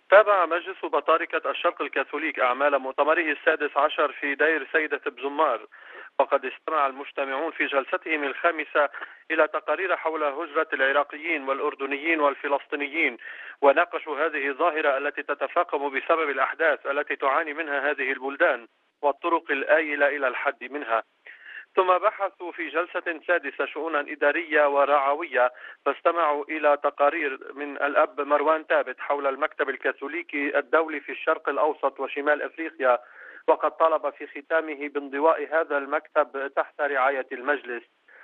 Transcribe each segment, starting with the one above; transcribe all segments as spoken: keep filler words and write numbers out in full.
تابع مجلس بطاركة الشرق الكاثوليك أعمال مؤتمره السادس عشر في دير سيدة بزمار، وقد استمع المجتمعون في جلستهم الخامسة إلى تقارير حول هجرة العراقيين والأردنيين والفلسطينيين، وناقشوا هذه الظاهرة التي تتفاقم بسبب الأحداث التي تعاني منها هذه البلدان والطرق الآيلة إلى الحد منها. ثم بحثوا في جلسة سادسة شؤونا إدارية ورعوية، فاستمعوا إلى تقارير من الأب مروان ثابت حول المكتب الكاثوليكي الدولي في الشرق الأوسط وشمال أفريقيا، وقد طلب في ختامه بانضواء هذا المكتب تحت رعاية المجلس.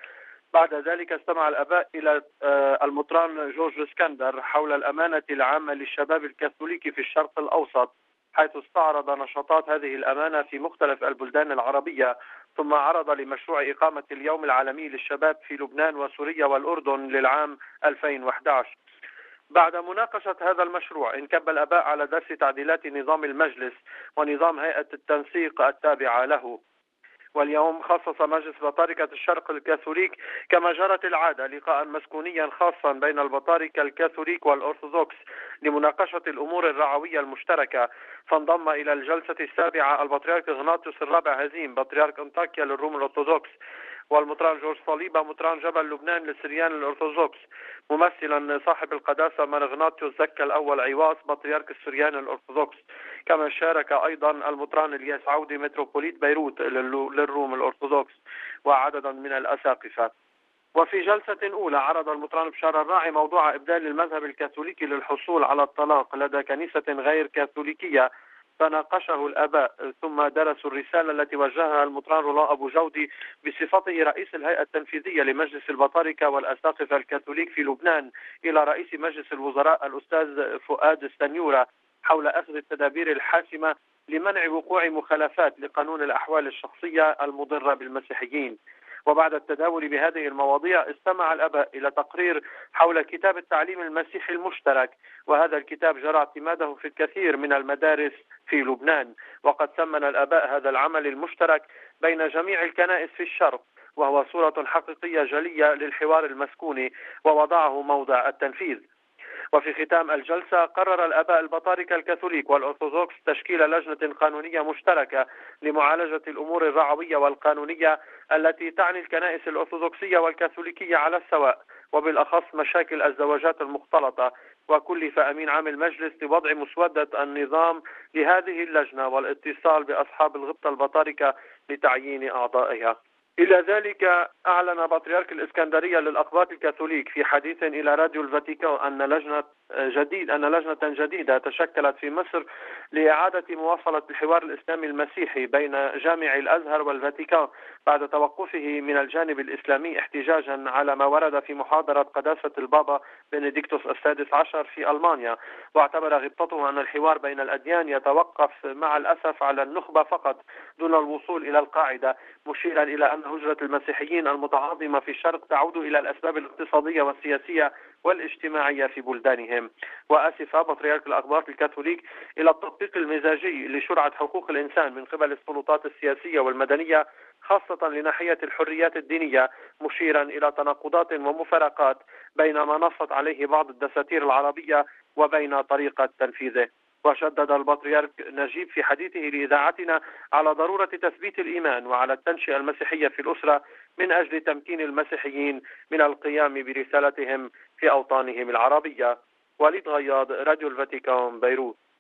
بعد ذلك استمع الآباء إلى المطران جورج اسكندر حول الأمانة العامة للشباب الكاثوليكي في الشرق الأوسط، حيث استعرض نشاطات هذه الأمانة في مختلف البلدان العربية، ثم عرض لمشروع إقامة اليوم العالمي للشباب في لبنان وسوريا والأردن للعام ألفين وأحد عشر. بعد مناقشة هذا المشروع انكب الآباء على درس تعديلات نظام المجلس ونظام هيئة التنسيق التابعة له. واليوم خصص مجلس بطاركة الشرق الكاثوليك كما جرت العادة لقاء مسكونيا خاصا بين البطاركة الكاثوليك والأرثوذكس لمناقشة الأمور الرعوية المشتركة، فانضم إلى الجلسة السابعة البطريرك إغناطيوس الرابع هزيم بطريرك أنطاكيا للروم الأرثوذكس، والمطران جورج صليبة مطران جبل لبنان للسريان الأرثوذكس، ممثلا صاحب القداسة مارغناطيوس زكا الأول عواص بطريرك السريان الأرثوذكس. كما شارك أيضا المطران الياس عودي متروبوليت بيروت للروم الأرثوذكس وعددا من الأساقفة. وفي جلسة أولى عرض المطران بشار الراعي موضوع إبدال المذهب الكاثوليكي للحصول على الطلاق لدى كنيسة غير كاثوليكية، فناقشه الآباء ثم درسوا الرسالة التي وجهها المطران رولا أبو جودي بصفته رئيس الهيئة التنفيذية لمجلس البطاركة والأساقفة الكاثوليك في لبنان إلى رئيس مجلس الوزراء الأستاذ فؤاد السنيورة حول أخذ التدابير الحاسمة لمنع وقوع مخالفات لقانون الأحوال الشخصية المضرة بالمسيحيين. وبعد التداول بهذه المواضيع استمع الآباء إلى تقرير حول كتاب التعليم المسيحي المشترك، وهذا الكتاب جرى اعتماده في الكثير من المدارس في لبنان، وقد ثمن الآباء هذا العمل المشترك بين جميع الكنائس في الشرق، وهو صورة حقيقية جلية للحوار المسكوني ووضعه موضع التنفيذ. وفي ختام الجلسة قرر الآباء البطاركة الكاثوليك والأرثوذكس تشكيل لجنة قانونية مشتركة لمعالجة الأمور الرعوية والقانونية التي تعني الكنائس الأرثوذكسية والكاثوليكية على السواء، وبالأخص مشاكل الزواجات المختلطة. وكلف أمين عام المجلس بوضع مسودة النظام لهذه اللجنة والاتصال بأصحاب الغبطة البطاركة لتعيين أعضائها. إلى ذلك أعلن بطريرك الإسكندرية للأقباط الكاثوليك في حديث إلى راديو الفاتيكان أن لجنة جديد أن لجنة جديدة تشكلت في مصر لإعادة مواصلة الحوار الإسلامي المسيحي بين جامع الأزهر والفاتيكان بعد توقفه من الجانب الإسلامي احتجاجا على ما ورد في محاضرة قداسة البابا بنديكتوس السادس عشر في ألمانيا. واعتبر غبطته أن الحوار بين الأديان يتوقف مع الأسف على النخبة فقط دون الوصول إلى القاعدة، مشيرا إلى أن هجرة المسيحيين المتعاظمة في الشرق تعود إلى الأسباب الاقتصادية والسياسية والاجتماعية في بلدانهم. وأسف بطريرك الأقباط الكاثوليك إلى التطبيق المزاجي لشرعة حقوق الإنسان من قبل السلطات السياسية والمدنية، خاصة لناحية الحريات الدينية، مشيرا إلى تناقضات ومفارقات بين ما نصت عليه بعض الدساتير العربية وبين طريقة تنفيذه. وشدد البطريرك نجيب في حديثه لإذاعتنا على ضرورة تثبيت الإيمان وعلى التنشئة المسيحية في الأسرة من أجل تمكين المسيحيين من القيام برسالتهم في أوطانهم العربية. وليد غياض، راديو الفاتيكان، بيروت.